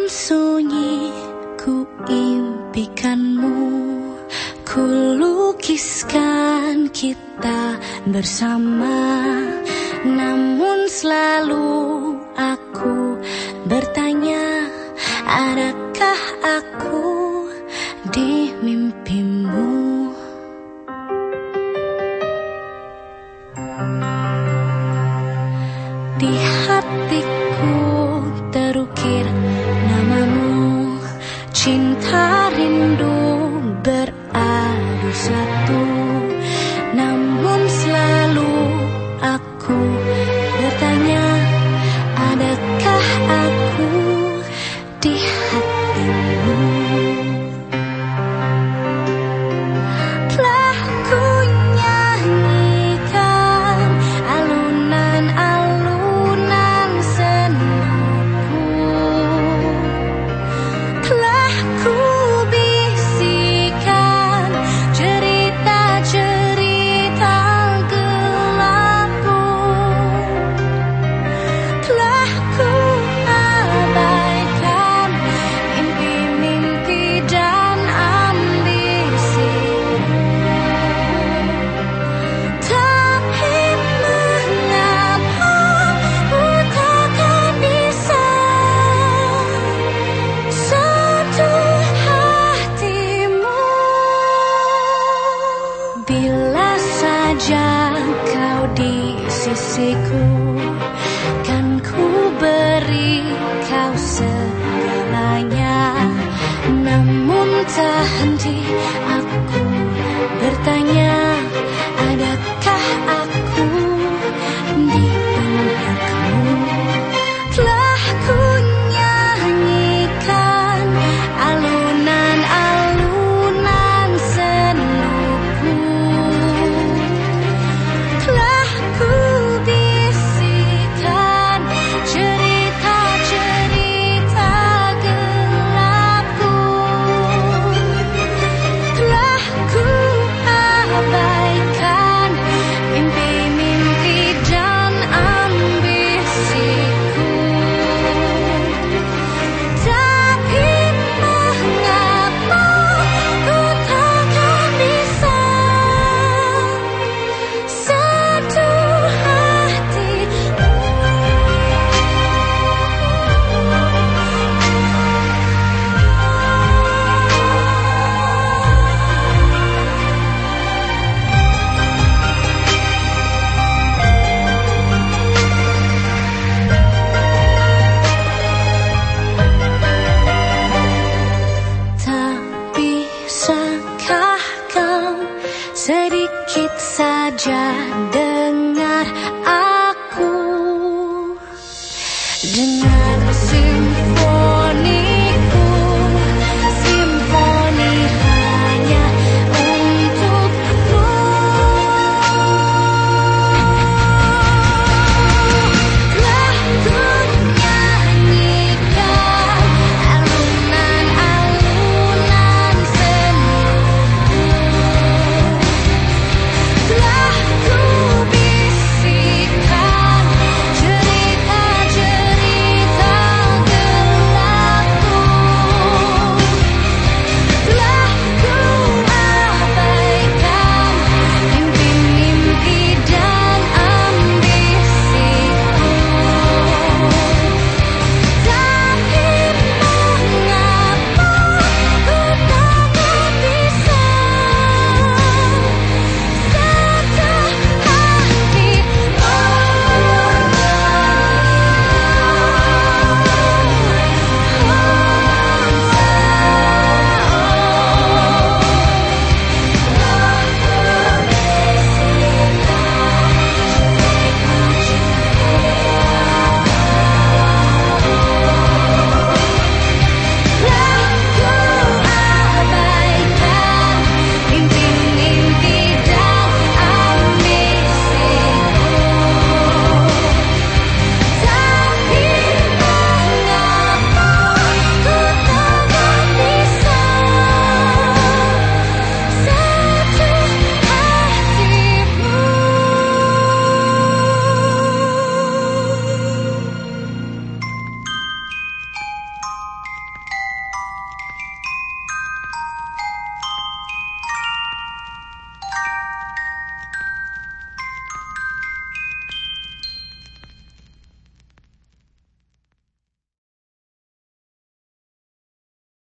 Dalam sunyi ku impikanmu, ku lukiskan kita bersama. Namun selalu aku bertanya, adakah aku di mimpimu? Di hatiku terukir namamu, cinta rindu beradu satu. Namun selalu aku bertanya, adakah aku di hatimu? Telah ku nyanyikan alunan-alunan senduku, telah ku bisikan cerita-cerita gelapku, telah ku abaikan mimpi-mimpi dan ambisiku. Tapi mengapa ku takkan bisa sentuh hatimu? Bila saja kau di sisiku, kan ku beri kau segalanya. Namun tak henti aku bertanya, adakah aku di benakmu? Telah ku nyanyikan alunan-alunan senduku, telah ku bisikan cerita-cerita gelapku, telah ku abaikan mimpi-mimpi dan ambisiku. Tapi mengapa ku takkan bisa sentuh hatimu? Tak bisakah kau sedikit saja dengar